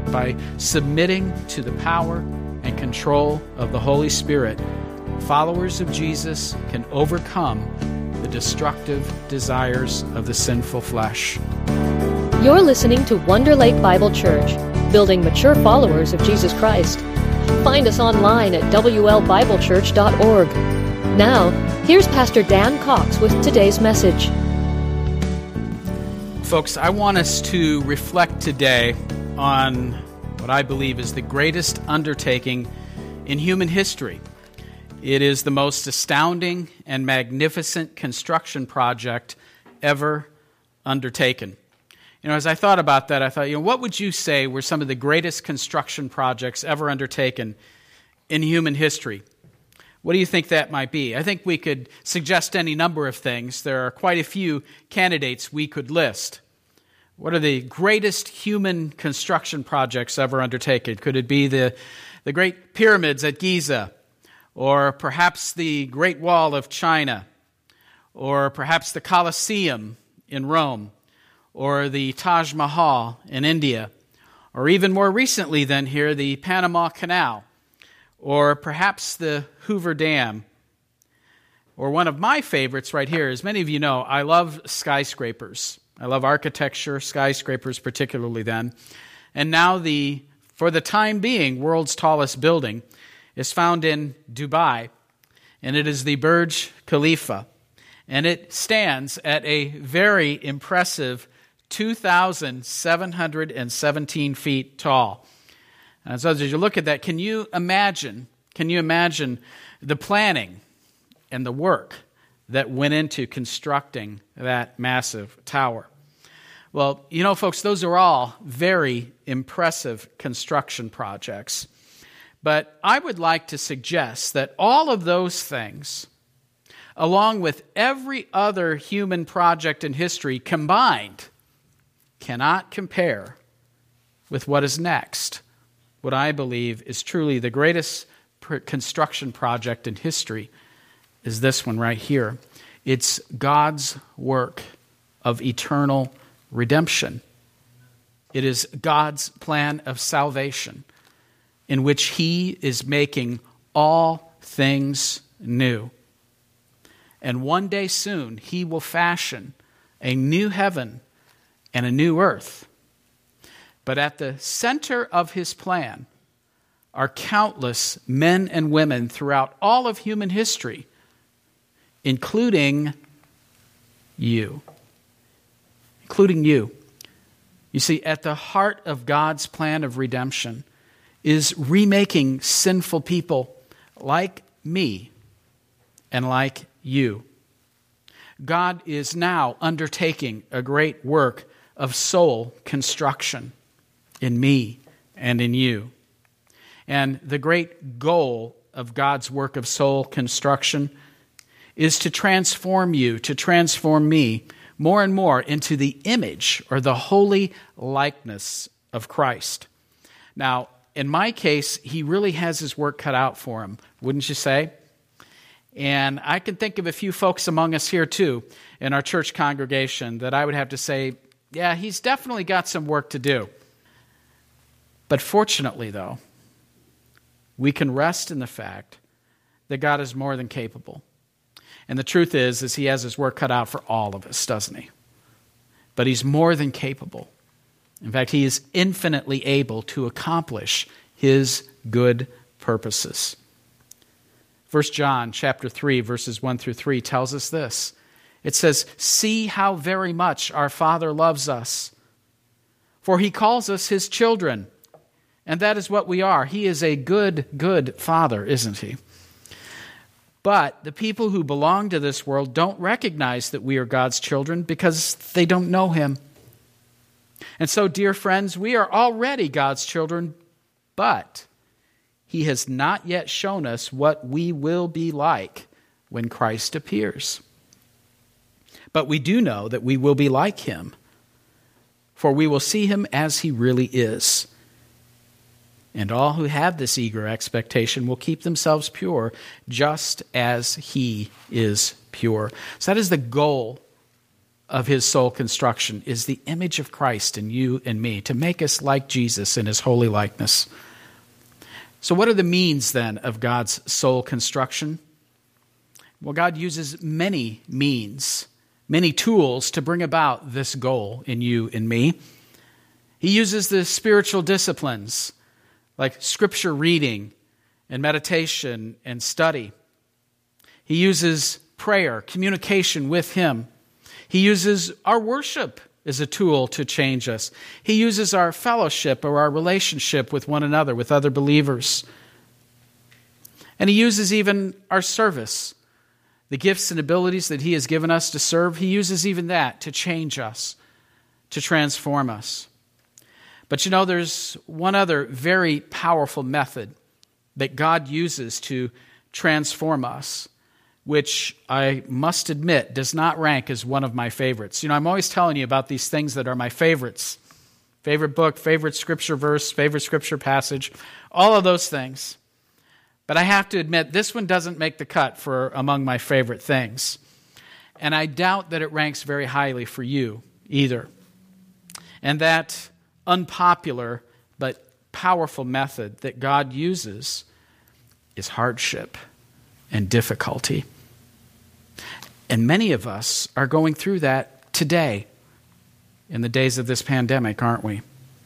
that by submitting to the power and control of the Holy Spirit, followers of Jesus can overcome the destructive desires of the sinful flesh. You're listening to Wonder Lake Bible Church, building mature followers of Jesus Christ. Find us online at WLBibleChurch.org. Now, here's Pastor Dan Cox with today's message. Folks, I want us to reflect today on what I believe is the greatest undertaking in human history. It is the most astounding and magnificent construction project ever undertaken. As I thought about that, I thought, what would you say were some of the greatest construction projects ever undertaken in human history? What do you think that might be? I think we could suggest any number of things. There are quite a few candidates we could list. What are the greatest human construction projects ever undertaken? Could it be the Great Pyramids at Giza? Or perhaps the Great Wall of China? Or perhaps the Colosseum in Rome? Or the Taj Mahal in India? Or even more recently than here, the Panama Canal? Or perhaps the Hoover Dam? Or one of my favorites right here, as many of you know, I love skyscrapers. I love architecture, skyscrapers particularly then. And now for the time being, world's tallest building is found in Dubai, and it is the Burj Khalifa. And it stands at a very impressive 2,717 feet tall. And so as you look at that, can you imagine the planning and the work that went into constructing that massive tower? Well, folks, those are all very impressive construction projects. But I would like to suggest that all of those things, along with every other human project in history combined, cannot compare with what is next. What I believe is truly the greatest construction project in history is this one right here. It's God's work of eternal redemption. It is God's plan of salvation in which He is making all things new. And one day soon, He will fashion a new heaven and a new earth. But at the center of His plan are countless men and women throughout all of human history, including you. Including you. You see, at the heart of God's plan of redemption is remaking sinful people like me and like you. God is now undertaking a great work of soul construction in me and in you. And the great goal of God's work of soul construction is to transform you, to transform me more and more into the image or the holy likeness of Christ. Now, in my case, He really has His work cut out for Him, wouldn't you say? And I can think of a few folks among us here too, in our church congregation, that I would have to say, yeah, He's definitely got some work to do. But fortunately, though, we can rest in the fact that God is more than capable. And the truth is He has His work cut out for all of us, doesn't He? But He's more than capable. In fact, He is infinitely able to accomplish His good purposes. 1 John chapter 3, verses 1 through 3 tells us this. It says, "See how very much our Father loves us, for He calls us His children." And that is what we are. He is a good Father, isn't He? But the people who belong to this world don't recognize that we are God's children because they don't know Him. And so, dear friends, we are already God's children, but He has not yet shown us what we will be like when Christ appears. But we do know that we will be like Him, for we will see Him as He really is. And all who have this eager expectation will keep themselves pure, just as He is pure. So that is the goal of his soul construction is the image of Christ in you and me, to make us like Jesus in his holy likeness. So what are the means then of God's soul construction? Well, God uses many means, many tools to bring about this goal in you and me. He uses the spiritual disciplines like scripture reading and meditation and study. He uses prayer, communication with him. He uses our worship as a tool to change us. He uses our fellowship or our relationship with one another, with other believers. And he uses even our service, the gifts and abilities that he has given us to serve. He uses even that to change us, to transform us. But you know, there's one other very powerful method that God uses to transform us, which I must admit does not rank as one of my favorites. You know, I'm always telling you about these things that are my favorites. Favorite book, favorite scripture verse, favorite scripture passage, all of those things. But I have to admit, this one doesn't make the cut for among my favorite things. And I doubt that it ranks very highly for you either. And that unpopular but powerful method that God uses is hardship and difficulty. And many of us are going through that today in the days of this pandemic, aren't we? I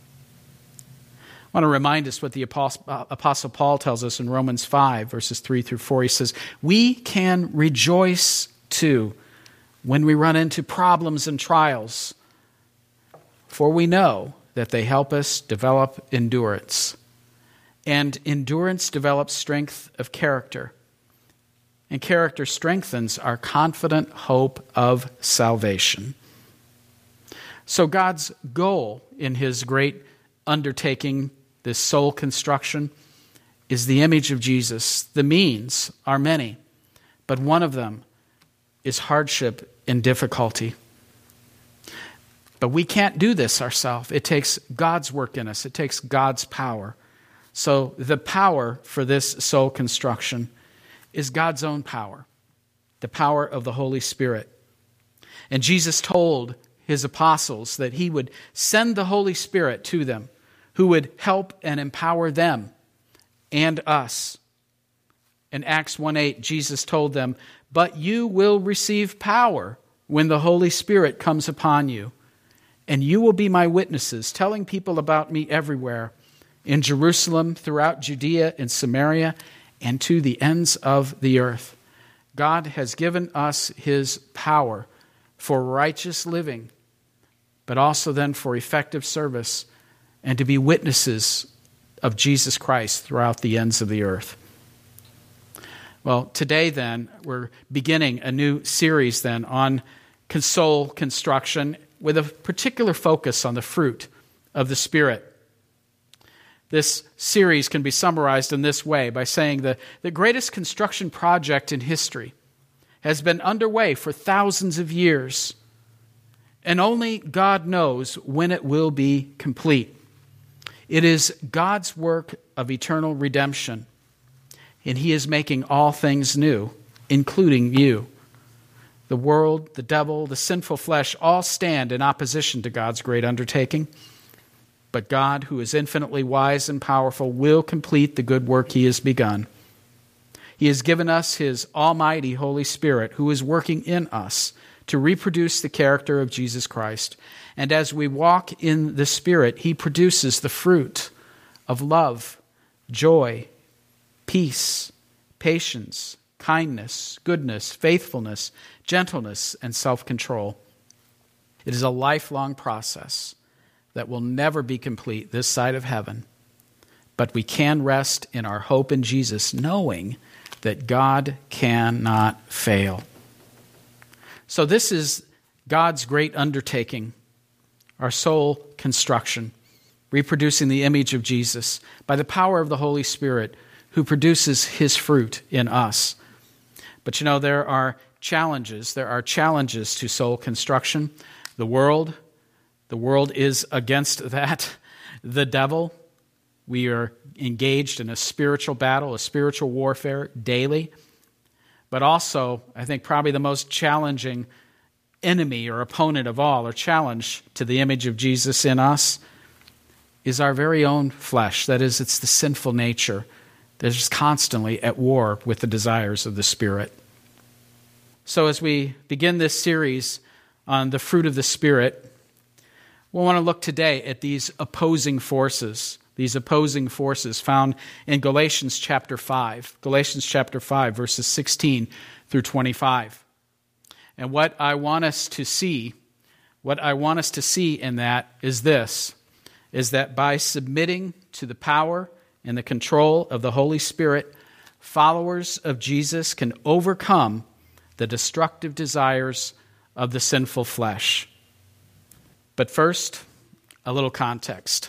want to remind us what the Apostle Paul tells us in Romans 5, verses 3 through 4. He says, "We can rejoice too when we run into problems and trials, for we know that they help us develop endurance. And endurance develops strength of character. And character strengthens our confident hope of salvation." So God's goal in his great undertaking, this soul construction, is the image of Jesus. The means are many, but one of them is hardship and difficulty. But we can't do this ourselves. It takes God's work in us. It takes God's power. So the power for this soul construction is God's own power, the power of the Holy Spirit. And Jesus told his apostles that he would send the Holy Spirit to them, who would help and empower them and us. In Acts 1:8, Jesus told them, "But you will receive power when the Holy Spirit comes upon you, and you will be my witnesses, telling people about me everywhere, in Jerusalem, throughout Judea and Samaria, and to the ends of the earth." God has given us his power for righteous living, but also then for effective service and to be witnesses of Jesus Christ throughout the ends of the earth. Well, today then, we're beginning a new series then on soul construction with a particular focus on the fruit of the Spirit. This series can be summarized in this way by saying the greatest construction project in history has been underway for thousands of years, and only God knows when it will be complete. It is God's work of eternal redemption, and he is making all things new, including you. The world, the devil, the sinful flesh all stand in opposition to God's great undertaking. But God, who is infinitely wise and powerful, will complete the good work he has begun. He has given us his almighty Holy Spirit, who is working in us to reproduce the character of Jesus Christ. And as we walk in the Spirit, he produces the fruit of love, joy, peace, patience, kindness, goodness, faithfulness, gentleness, and self-control. It is a lifelong process that will never be complete this side of heaven, but we can rest in our hope in Jesus, knowing that God cannot fail. So this is God's great undertaking, our soul construction, reproducing the image of Jesus by the power of the Holy Spirit, who produces his fruit in us. But you know, there are challenges. There are challenges to soul construction. The world is against that. The devil, we are engaged in a spiritual battle, a spiritual warfare daily. But also, I think probably the most challenging enemy or opponent of all, or challenge to the image of Jesus in us, is our very own flesh. That is, it's the sinful nature that is constantly at war with the desires of the Spirit. So as we begin this series on the fruit of the Spirit, we want to look today at these opposing forces found in Galatians chapter 5. Galatians chapter 5, verses 16 through 25. And what I want us to see in that is this, is that by submitting to the power and the control of the Holy Spirit, followers of Jesus can overcome the destructive desires of the sinful flesh. But first, a little context.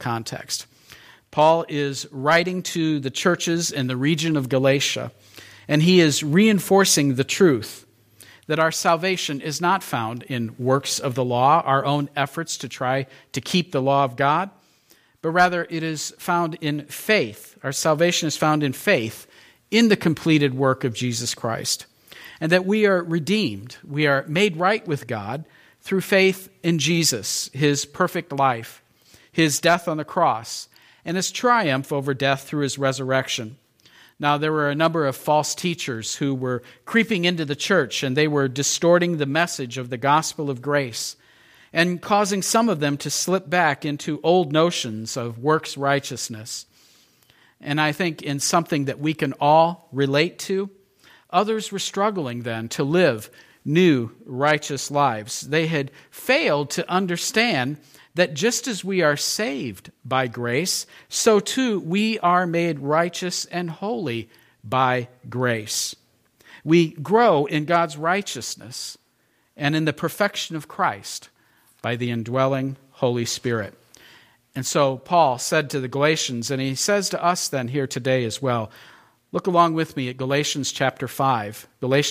Paul is writing to the churches in the region of Galatia, and he is reinforcing the truth that our salvation is not found in works of the law, our own efforts to try to keep the law of God, but rather it is found in faith. Our salvation is found in faith in the completed work of Jesus Christ, and that we are redeemed, we are made right with God through faith in Jesus, his perfect life, his death on the cross, and his triumph over death through his resurrection. Now, there were a number of false teachers who were creeping into the church, and they were distorting the message of the gospel of grace and causing some of them to slip back into old notions of works righteousness. And I think in something that we can all relate to, others were struggling then to live new righteous lives. They had failed to understand that just as we are saved by grace, so too we are made righteous and holy by grace. We grow in God's righteousness and in the perfection of Christ by the indwelling Holy Spirit. And so Paul said to the Galatians, and he says to us then here today as well, look along with me at Galatians chapter 5,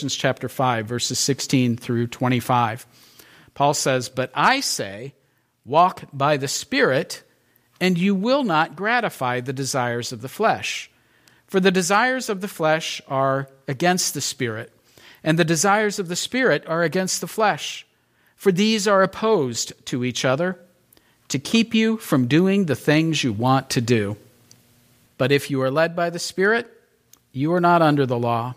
verses 16 through 25. Paul says, "But I say, walk by the Spirit, and you will not gratify the desires of the flesh. For the desires of the flesh are against the Spirit, and the desires of the Spirit are against the flesh. For these are opposed to each other, to keep you from doing the things you want to do. But if you are led by the Spirit, you are not under the law.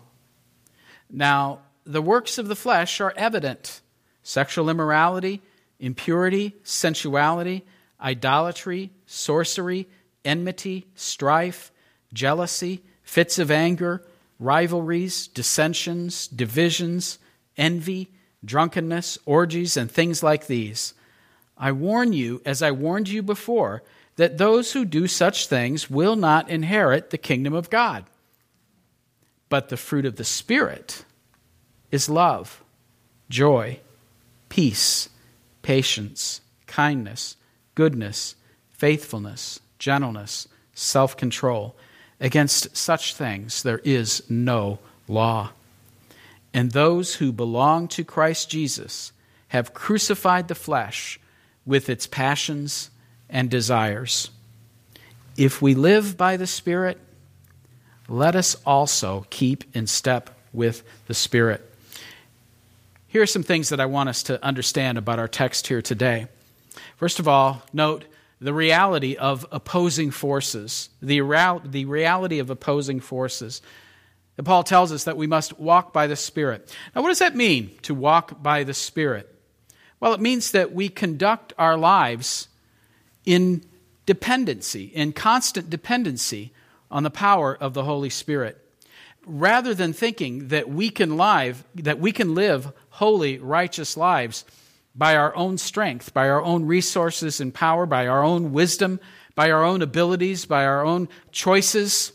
Now, the works of the flesh are evident: sexual immorality, impurity, sensuality, idolatry, sorcery, enmity, strife, jealousy, fits of anger, rivalries, dissensions, divisions, envy, drunkenness, orgies, and things like these. I warn you, as I warned you before, that those who do such things will not inherit the kingdom of God. But the fruit of the Spirit is love, joy, peace, patience, kindness, goodness, faithfulness, gentleness, self-control. Against such things there is no law. And those who belong to Christ Jesus have crucified the flesh with its passions and desires. If we live by the Spirit, let us also keep in step with the Spirit." Here are some things that I want us to understand about our text here today. First of all, note the reality of opposing forces. The reality of opposing forces. And Paul tells us that we must walk by the Spirit. Now, what does that mean, to walk by the Spirit? Well, it means that we conduct our lives in dependency, in constant dependency on the power of the Holy Spirit. Rather than thinking that we can live holy, righteous lives by our own strength, by our own resources and power, by our own wisdom, by our own abilities, by our own choices.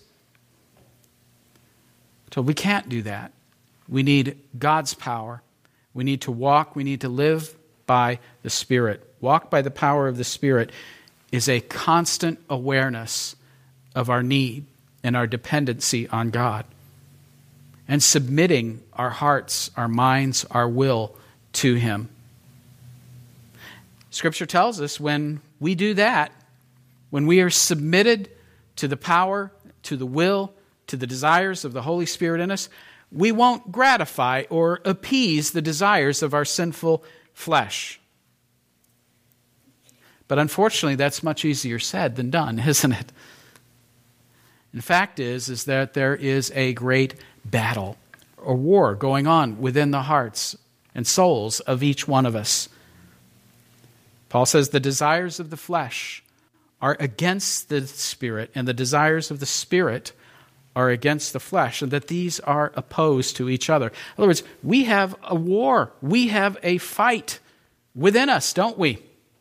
So we can't do that. We need God's power. We need to live by the Spirit. Walk by the power of the Spirit is a constant awareness of our need and our dependency on God, and submitting our hearts, our minds, our will to Him. Scripture tells us when we do that, when we are submitted to the power, to the will, to the desires of the Holy Spirit in us, we won't gratify or appease the desires of our sinful flesh. But unfortunately, that's much easier said than done, isn't it? The fact is that there is a great battle or war going on within the hearts and souls of each one of us. Paul says the desires of the flesh are against the Spirit, and the desires of the Spirit are against the flesh, and that these are opposed to each other. In other words, we have a war. We have a fight within us, don't we?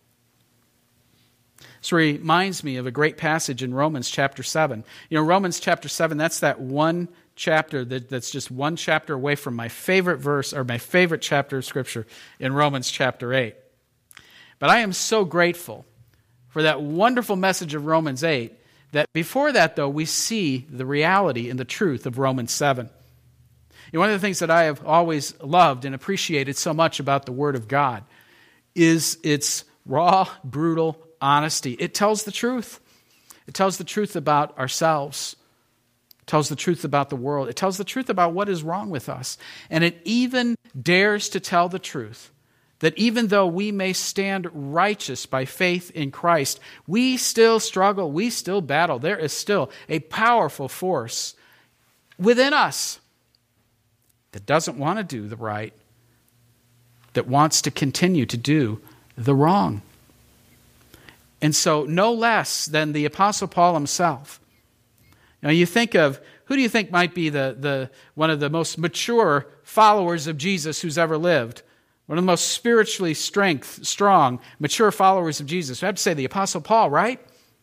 This reminds me of a great passage in Romans chapter 7. You know, Romans chapter 7, that's that one chapter that's just one chapter away from my favorite verse or my favorite chapter of Scripture in Romans chapter 8. But I am so grateful for that wonderful message of Romans 8 that before that, though, we see the reality and the truth of Romans 7. You know, one of the things that I have always loved and appreciated so much about the Word of God is its raw, brutal honesty. It tells the truth. It tells the truth about ourselves. It tells the truth about the world. It tells the truth about what is wrong with us. And it even dares to tell the truth that even though we may stand righteous by faith in Christ, we still struggle, we still battle. There is still a powerful force within us that doesn't want to do the right, that wants to continue to do the wrong. And so, no less than the Apostle Paul himself. Now, you think of, who do you think might be the one of the most mature followers of Jesus who's ever lived? One of the most spiritually strong, mature followers of Jesus. I have to say the Apostle Paul, right?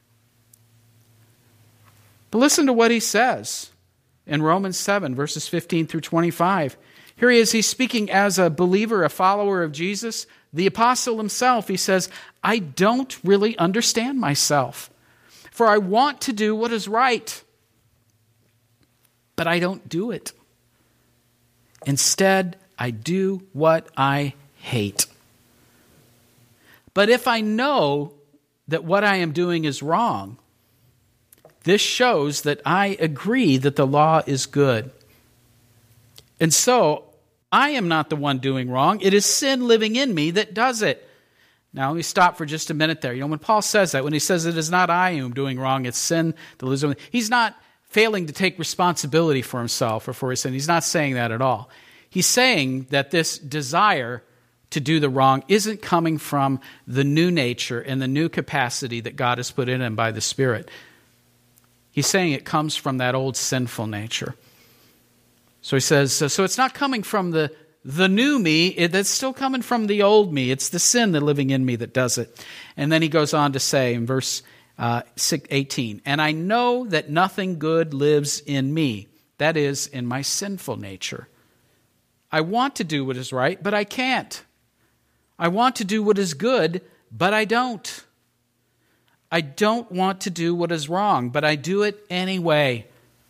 But listen to what he says in Romans 7, verses 15 through 25. Here he is, he's speaking as a believer, a follower of Jesus. The apostle himself, he says, I don't really understand myself, for I want to do what is right, but I don't do it. Instead, I do what I hate. But if I know that what I am doing is wrong, this shows that I agree that the law is good. And so, I am not the one doing wrong. It is sin living in me that does it. Now, let me stop for just a minute there. You know, when Paul says that, when he says it is not I who am doing wrong, it's sin that lives in me, he's not failing to take responsibility for himself or for his sin. He's not saying that at all. He's saying that this desire to do the wrong isn't coming from the new nature and the new capacity that God has put in him by the Spirit. He's saying it comes from that old sinful nature. So he says, so it's not coming from the new me, it's still coming from the old me. It's the sin that living in me that does it. And then he goes on to say in verse 18, and I know that nothing good lives in me, that is, in my sinful nature. I want to do what is right, but I can't. I want to do what is good, but I don't. I don't want to do what is wrong, but I do it anyway.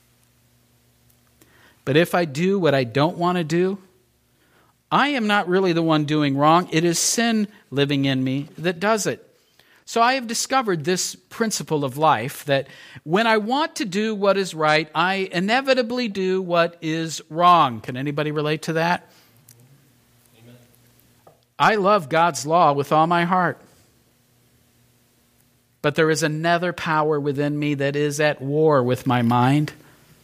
But if I do what I don't want to do, I am not really the one doing wrong. It is sin living in me that does it. So I have discovered this principle of life that when I want to do what is right, I inevitably do what is wrong. Can anybody relate to that? Amen. I love God's law with all my heart. But there is another power within me that is at war with my mind.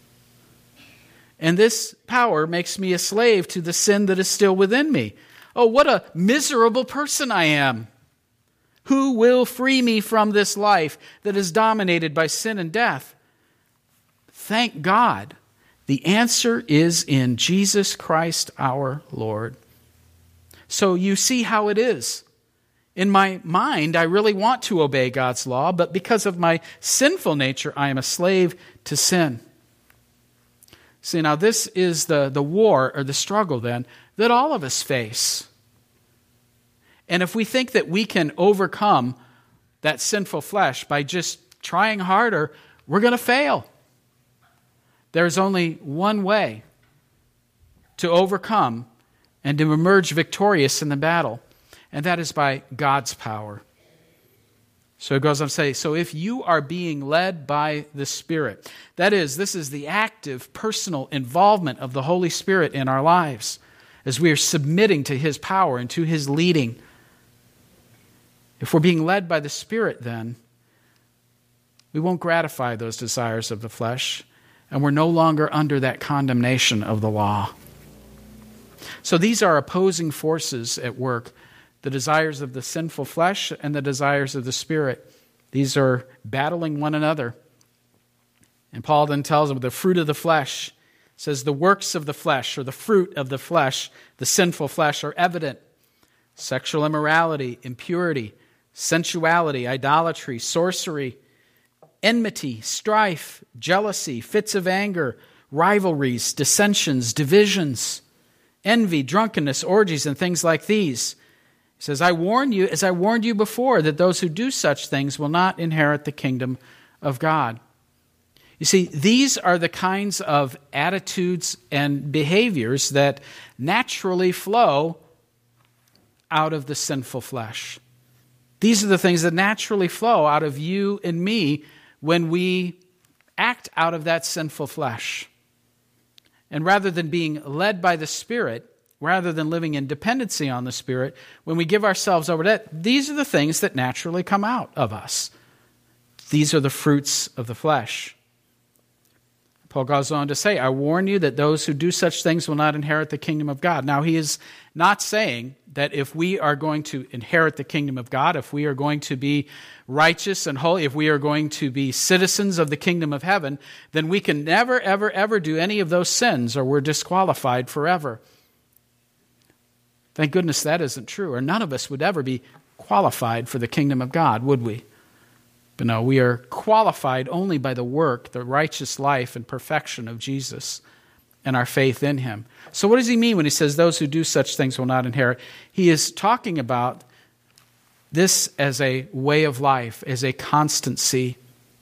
And this power makes me a slave to the sin that is still within me. Oh, what a miserable person I am. Who will free me from this life that is dominated by sin and death? Thank God. The answer is in Jesus Christ our Lord. So you see how it is. In my mind, I really want to obey God's law, but because of my sinful nature, I am a slave to sin. See, now this is the war or the struggle then that all of us face. And if we think that we can overcome that sinful flesh by just trying harder, we're going to fail. There's only one way to overcome and to emerge victorious in the battle, and that is by God's power. So it goes on to say, so if you are being led by the Spirit, that is, this is the active, personal involvement of the Holy Spirit in our lives as we are submitting to His power and to His leading. If we're being led by the Spirit, then we won't gratify those desires of the flesh, and we're no longer under that condemnation of the law. So these are opposing forces at work, the desires of the sinful flesh and the desires of the Spirit. These are battling one another. And Paul then tells them the fruit of the flesh, says the works of the flesh, or the fruit of the flesh, the sinful flesh, are evident. Sexual immorality, impurity, sensuality, idolatry, sorcery, enmity, strife, jealousy, fits of anger, rivalries, dissensions, divisions, envy, drunkenness, orgies, and things like these. He says, I warn you, as I warned you before, that those who do such things will not inherit the kingdom of God. You see, these are the kinds of attitudes and behaviors that naturally flow out of the sinful flesh. These are the things that naturally flow out of you and me when we act out of that sinful flesh. And rather than being led by the Spirit, rather than living in dependency on the Spirit, when we give ourselves over to that, these are the things that naturally come out of us. These are the fruits of the flesh. Paul goes on to say, I warn you that those who do such things will not inherit the kingdom of God. Now, he is not saying that if we are going to inherit the kingdom of God, if we are going to be righteous and holy, if we are going to be citizens of the kingdom of heaven, then we can never, ever, ever do any of those sins, or we're disqualified forever. Thank goodness that isn't true, or none of us would ever be qualified for the kingdom of God, would we? But no, we are qualified only by the work, the righteous life and perfection of Jesus and our faith in Him. So what does he mean when he says those who do such things will not inherit? He is talking about this as a way of life, as a constancy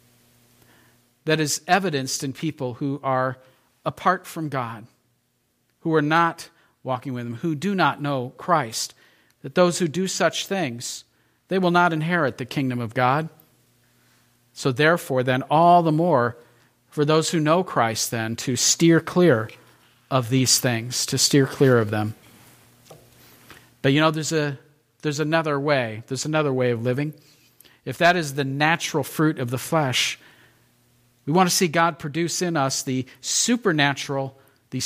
that is evidenced in people who are apart from God, who are not walking with Him, who do not know Christ, that those who do such things, they will not inherit the kingdom of God. So therefore, then, all the more for those who know Christ, then, to steer clear of these things, to steer clear of them. But you know, there's another way. There's another way of living. If that is the natural fruit of the flesh, we want to see God produce in us the supernatural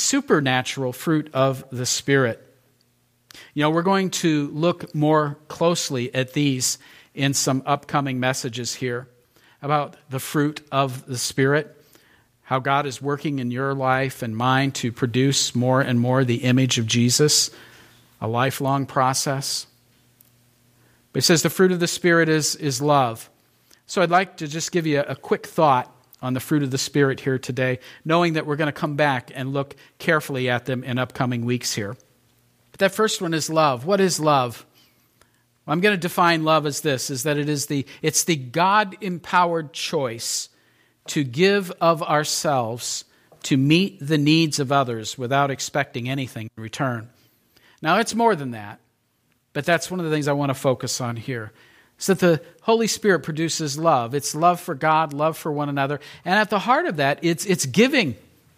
fruit of the Spirit. You know, we're going to look more closely at these in some upcoming messages here, about the fruit of the Spirit, how God is working in your life and mine to produce more and more the image of Jesus, a lifelong process. But it says the fruit of the Spirit is love. So I'd like to just give you a quick thought on the fruit of the Spirit here today, knowing that we're going to come back and look carefully at them in upcoming weeks here. But that first one is love. What is love? I'm going to define love as this, is that it's the God-empowered choice to give of ourselves to meet the needs of others without expecting anything in return. Now, it's more than that, but that's one of the things I want to focus on here. It's that the Holy Spirit produces love. It's love for God, love for one another, and at the heart of that, it's giving,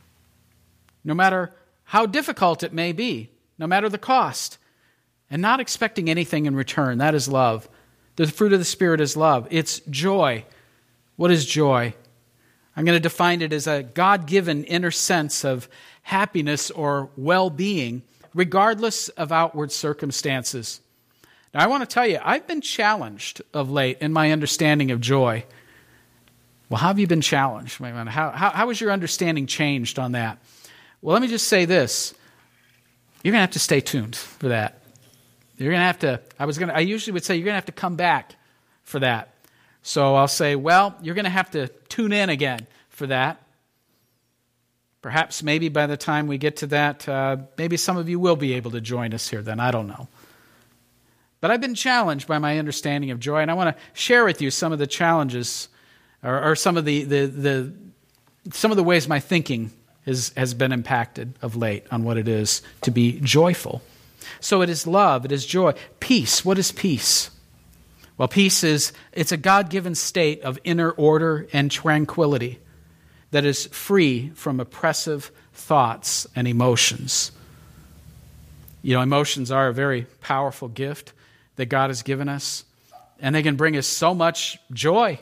no matter how difficult it may be, no matter the cost. And not expecting anything in return. That is love. The fruit of the Spirit is love. It's joy. What is joy? I'm going to define it as a God-given inner sense of happiness or well-being, regardless of outward circumstances. Now, I want to tell you, I've been challenged of late in my understanding of joy. Well, how have you been challenged? How has your understanding changed on that? Well, let me just say this. You're going to have to stay tuned for that. You're going to have to, I usually would say you're going to have to come back for that. So I'll say, well, you're going to have to tune in again for that. Perhaps maybe by the time we get to that, maybe some of you will be able to join us here then. I don't know. But I've been challenged by my understanding of joy, and I want to share with you some of the challenges or some of the ways my thinking has been impacted of late on what it is to be joyful. So it is love, it is joy. Peace, what is peace? Well, peace it's a God-given state of inner order and tranquility that is free from oppressive thoughts and emotions. You know, emotions are a very powerful gift that God has given us, and they can bring us so much joy.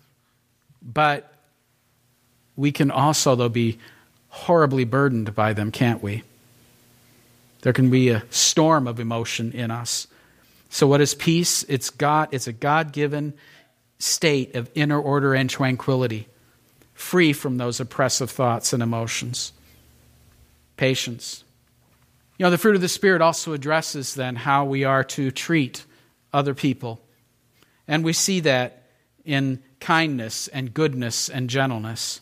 But we can also, though, be horribly burdened by them, can't we? There can be a storm of emotion in us. So what is peace? It's a God-given state of inner order and tranquility, free from those oppressive thoughts and emotions. Patience. You know, the fruit of the Spirit also addresses then how we are to treat other people. And we see that in kindness and goodness and gentleness.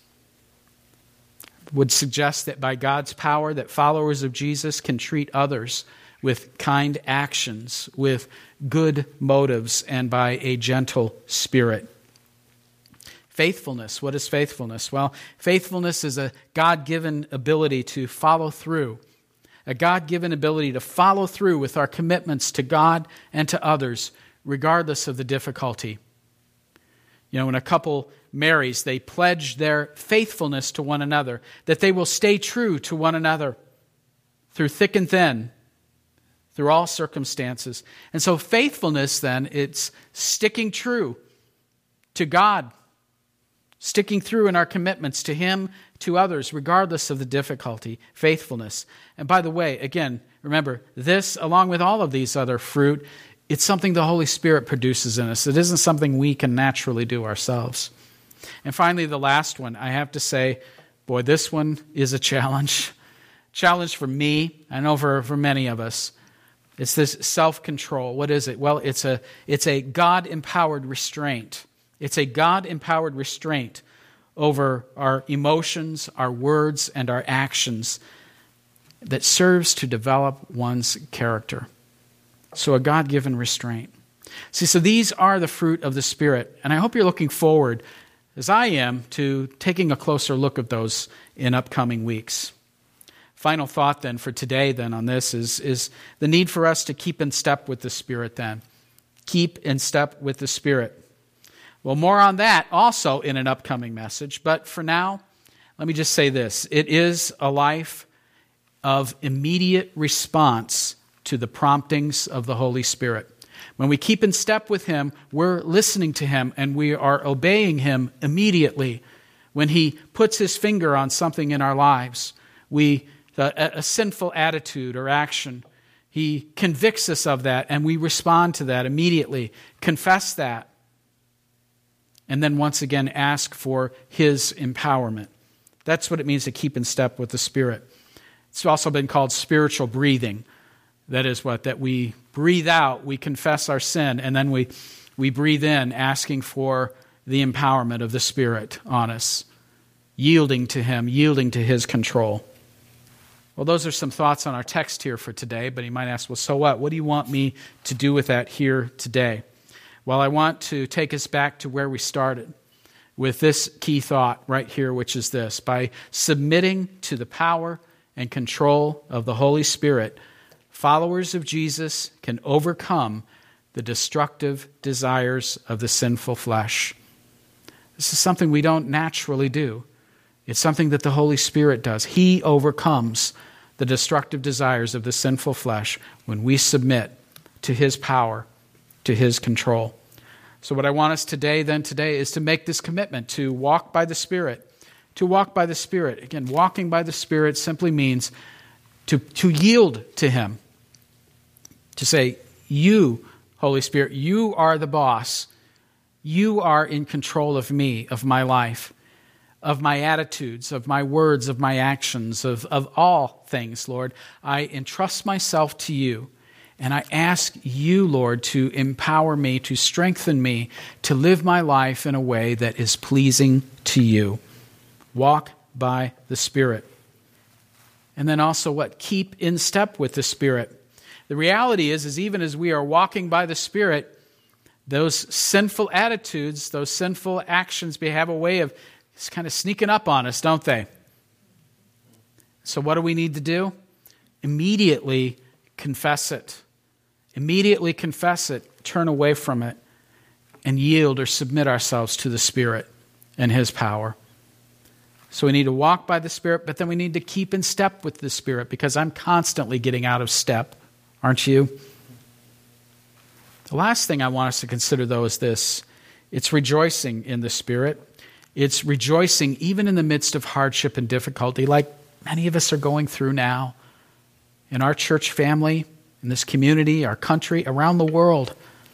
Would suggest that by God's power that followers of Jesus can treat others with kind actions, with good motives, and by a gentle spirit. Faithfulness. What is faithfulness? Well, faithfulness is a God-given ability to follow through, a God-given ability to follow through with our commitments to God and to others, regardless of the difficulty. You know, when a couple marries, they pledge their faithfulness to one another, that they will stay true to one another through thick and thin, through all circumstances. And so faithfulness then, it's sticking true to God, sticking through in our commitments to Him, to others, regardless of the difficulty. Faithfulness. And by the way, again, remember, this, along with all of these other fruit, it's something the Holy Spirit produces in us. It isn't something we can naturally do ourselves. And finally, the last one, I have to say, boy, this one is a challenge. Challenge for me, I know for many of us. It's this self-control. What is it? Well, it's a God-empowered restraint. It's a God-empowered restraint over our emotions, our words, and our actions that serves to develop one's character. So a God-given restraint. See, so these are the fruit of the Spirit. And I hope you're looking forward, as I am, to taking a closer look at those in upcoming weeks. Final thought then for today then on this is the need for us to keep in step with the Spirit then. Keep in step with the Spirit. Well, more on that also in an upcoming message. But for now, let me just say this. It is a life of immediate response to the promptings of the Holy Spirit. When we keep in step with Him, we're listening to Him and we are obeying Him immediately. When He puts His finger on something in our lives, a sinful attitude or action, He convicts us of that and we respond to that immediately, confess that, and then once again ask for His empowerment. That's what it means to keep in step with the Spirit. It's also been called spiritual breathing. That is what? That we breathe out, we confess our sin, and then we breathe in, asking for the empowerment of the Spirit on us, yielding to Him, yielding to His control. Well, those are some thoughts on our text here for today, but you might ask, well, so what? What do you want me to do with that here today? Well, I want to take us back to where we started with this key thought right here, which is this. By submitting to the power and control of the Holy Spirit, followers of Jesus can overcome the destructive desires of the sinful flesh. This is something we don't naturally do. It's something that the Holy Spirit does. He overcomes the destructive desires of the sinful flesh when we submit to His power, to His control. So what I want us today is to make this commitment to walk by the Spirit. To walk by the Spirit. Again, walking by the Spirit simply means to yield to Him. To say, you, Holy Spirit, you are the boss. You are in control of me, of my life, of my attitudes, of my words, of my actions, of all things, Lord. I entrust myself to you, and I ask you, Lord, to empower me, to strengthen me, to live my life in a way that is pleasing to you. Walk by the Spirit. And then also what? Keep in step with the Spirit. The reality is even as we are walking by the Spirit, those sinful attitudes, those sinful actions have a way of just kind of sneaking up on us, don't they? So what do we need to do? Immediately confess it. Immediately confess it. Turn away from it. and yield or submit ourselves to the Spirit and His power. So we need to walk by the Spirit, but then we need to keep in step with the Spirit, because I'm constantly getting out of step, aren't you? The last thing I want us to consider, though, is this. It's rejoicing in the Spirit. It's rejoicing even in the midst of hardship and difficulty, like many of us are going through now in our church family, in this community, our country, around the world.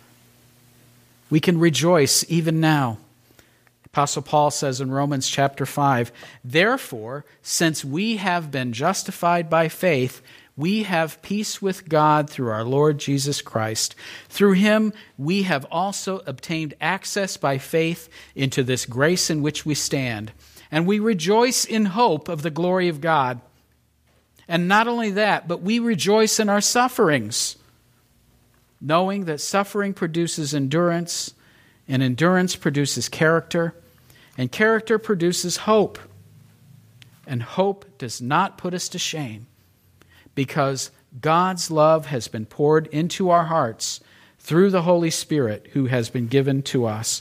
We can rejoice even now. Apostle Paul says in Romans chapter 5, "Therefore, since we have been justified by faith, we have peace with God through our Lord Jesus Christ. Through Him we have also obtained access by faith into this grace in which we stand. And we rejoice in hope of the glory of God. And not only that, but we rejoice in our sufferings, knowing that suffering produces endurance, and endurance produces character, and character produces hope. And hope does not put us to shame, because God's love has been poured into our hearts through the Holy Spirit who has been given to us."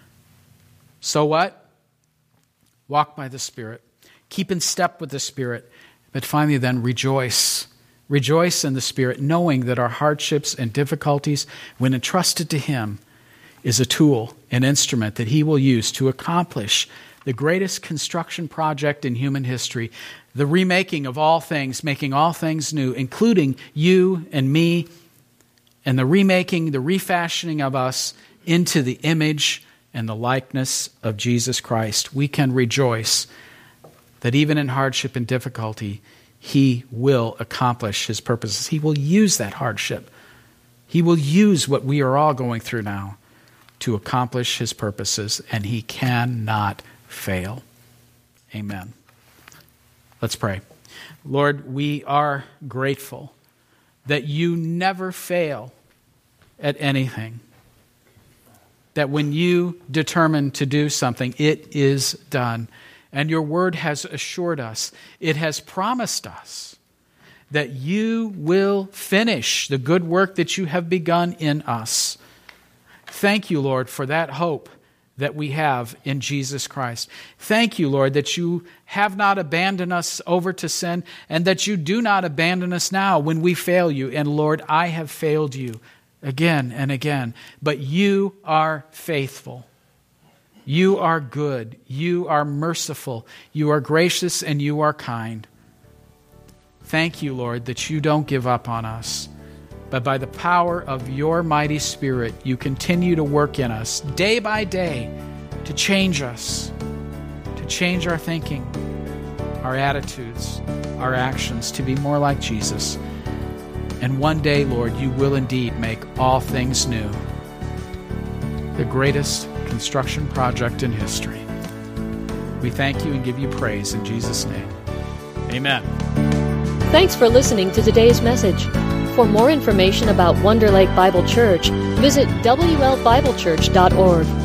So what? Walk by the Spirit. Keep in step with the Spirit. But finally then, rejoice. Rejoice in the Spirit, knowing that our hardships and difficulties, when entrusted to Him, is a tool, an instrument that He will use to accomplish the greatest construction project in human history, the remaking of all things, making all things new, including you and me, and the remaking, the refashioning of us into the image and the likeness of Jesus Christ. We can rejoice that even in hardship and difficulty, He will accomplish His purposes. He will use that hardship. He will use what we are all going through now to accomplish His purposes, and He cannot fail. Amen. Let's pray. Lord, we are grateful that You never fail at anything. That when You determine to do something, it is done. And Your word has assured us, it has promised us that You will finish the good work that You have begun in us. Thank You, Lord, for that hope that we have in Jesus Christ. Thank You, Lord, that You have not abandoned us over to sin, and that You do not abandon us now when we fail You. And Lord, I have failed You again and again, but You are faithful. You are good. You are merciful. You are gracious, and You are kind. Thank You, Lord, that You don't give up on us, but by the power of Your mighty Spirit, You continue to work in us day by day to change us, to change our thinking, our attitudes, our actions, to be more like Jesus. And one day, Lord, You will indeed make all things new, the greatest construction project in history. We thank You and give You praise in Jesus' name. Amen. Thanks for listening to today's message. For more information about Wonder Lake Bible Church, visit WLBibleChurch.org.